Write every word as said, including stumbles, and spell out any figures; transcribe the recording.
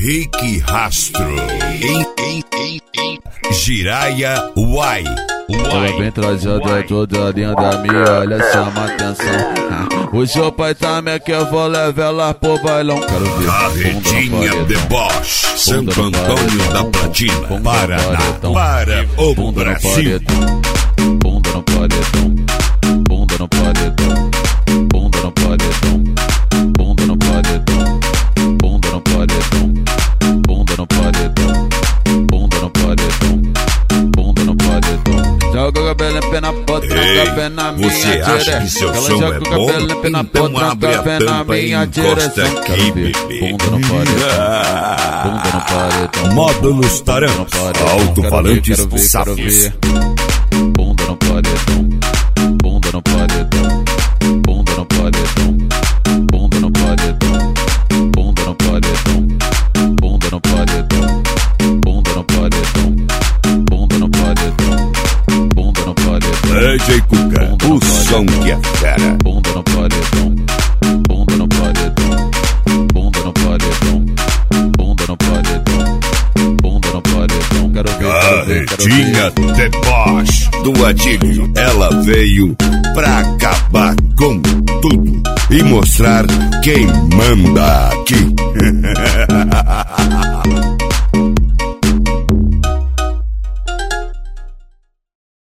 Henrique Rastro. Em, em, em, em. Jiraya Uai. Ela vem trazendo é toda linda, me olha, chama atenção. Hoje o pai tá me que eu vou levar ela pro bailão. Quero ver Carretinha de Bosch, Santo Antônio da Platina, Paraná, para o Brasil. Bunda no paredão, bunda no paredão, bunda no paredão, bunda no paredão, bunda no paredão, bunda no paredão, bunda no paredão, bunda no paredão. Joga o cabelo em pé na potranca, pé na minha você acha que seu som é bom? Então abre a tampa e encosta aqui, bebê. Bunda no paredão, bunda no paredão. Módulos Tarantos, alto-falantes Safis. Bunda no paredão, bunda no paredão, bunda no paredão, bunda no paredão, bunda no paredão, bunda no paredão, bunda no paredão, bunda no paredão, bunda no paredão. D J Cuca, o som que é fera. Bunda no paredão, bunda no paredão, bunda no paredão, bunda no paredão, bunda no paredão. Quero ver, quero ver, quero Carretinha de Bosch do Adílio, ela veio pra acabar com tudo e mostrar quem manda aqui.